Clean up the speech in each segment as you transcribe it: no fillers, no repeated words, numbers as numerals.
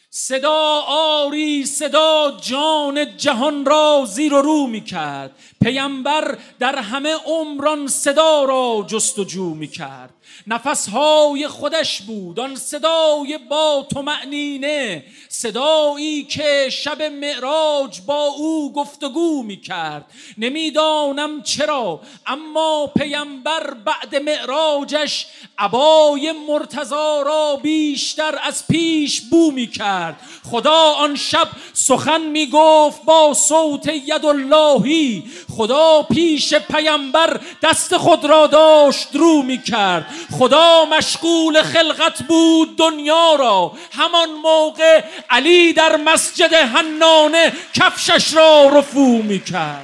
صدا آری صدا جان جهان را زیر و رو می کرد. پیامبر در همه عمران صدا را جستجو می کرد. نفسهای خودش بود آن صدای با طمأنینه، صدایی که شب معراج با او گفتگو می کرد. نمیدانم چرا اما پیامبر بعد معراجش عبای مرتضی را بیشتر از پیش بو می کرد. خدا آن شب سخن می گفت با صوت یداللهی. خدا پیش پیامبر دست خود را داشت رو می کرد. خدا مشغول خلقت بود دنیا را. همان موقع علی در مسجد حنانه کفشش را رفو می کرد.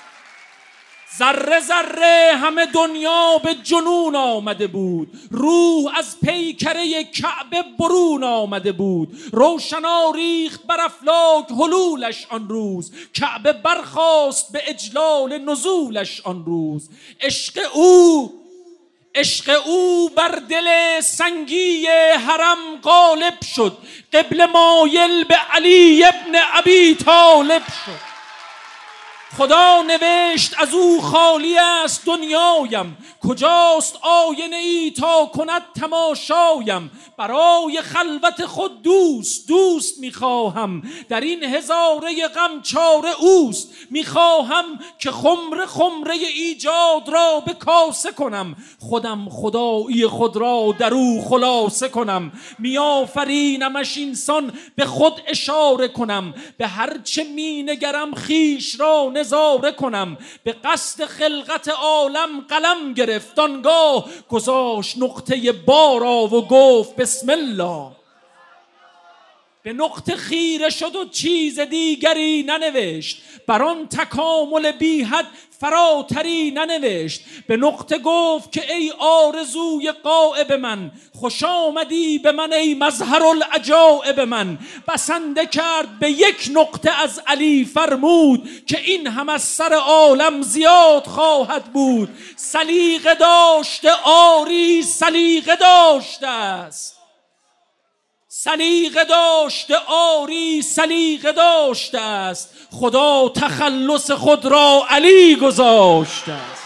ذره ذره همه دنیا به جنون آمده بود. روح از پیکره کعبه برون آمده بود. روشنا ریخت بر افلاک حلولش آن روز. کعبه برخاست به اجلال نزولش آن روز. عشق او بر دل سنگی حرم غالب شد. قبله مایل به علی ابن ابی طالب شد. خدا نوشت از او خالی است دنیایم. کجاست آینه ای تا کند تماشایم. برای خلوت خود دوست میخواهم. در این هزاره غم چاره اوست. میخواهم که خمره ایجاد را به کاسه کنم. خودم خدایی خود را در او خلاصه کنم. میآفرینمش اینسان به خود اشاره کنم. به هرچه مینگرم خیش را نظاره کنم. به قصد خلقت عالم قلم گرفت آنگاه گذاشت نقطه بارا و گفت بسم الله. به نقطه خیره شد و چیز دیگری ننوشت. بر آن تکامل بی حد فراتری ننوشت. به نقطه گفت که ای آرزوی غایب من، خوش آمدی به من ای مظهر العجایب من. بسنده کرد به یک نقطه از علی فرمود که این هم از سر عالم زیاد خواهد بود. سلیقه داشته آری سلیقه داشته است. سلیقه داشته آری سلیقه داشته است. خدا تخلص خود را علی گذاشته است.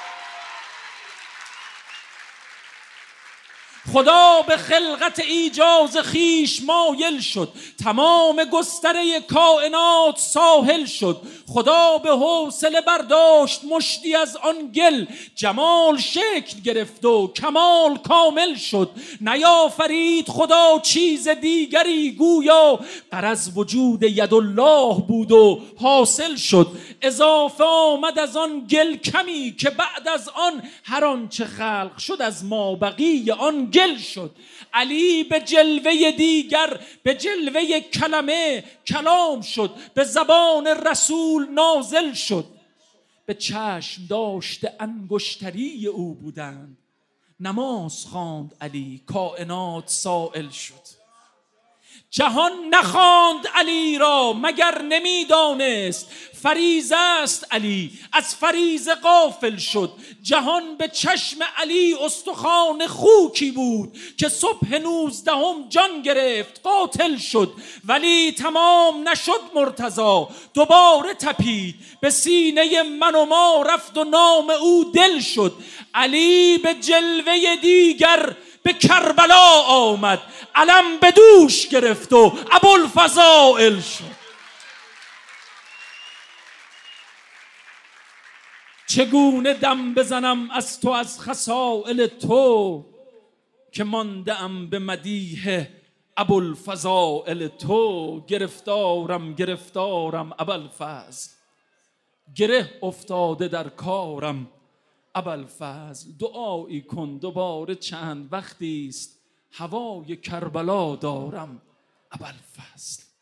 خدا به خلقت ایجاز خیش مایل شد. تمام گستره کائنات ساحل شد. خدا به حوصله برداشت مشتی از آن گل. جمال شکل گرفت و کمال کامل شد. نیافرید خدا چیز دیگری گویا غرض وجود یدالله بود و حاصل شد. اضافه آمد از آن گل کمی که بعد از آن هر آنچه خلق شد از مابقی آن گل شد. علی به جلوه دیگر به جلوه کلمه کلام شد. به زبان رسول نازل شد. به چشم داشته انگشتری او بودند. نماز خواند علی کائنات سائل شد. جهان نخواند علی را مگر نمیدانست فریضه است علی. از فریضه غافل شد. جهان به چشم علی استخوان خوکی بود که صبح 19 جان گرفت قاتل شد. ولی تمام نشد مرتضی دوباره تپید. به سینه من و ما رفت و نام او دل شد. علی به جلوه دیگر به کربلا آمد. علم به دوش گرفت و ابوالفضائل شد. چگونه دم بزنم از تو از خصائل تو که ماندم به مدیح ابوالفضائل تو. گرفتارم ابوالفضل. گره افتاده در کارم ابوالفضل. دعایی کن دوباره چند وقتی است هوای کربلا دارم ابوالفضل.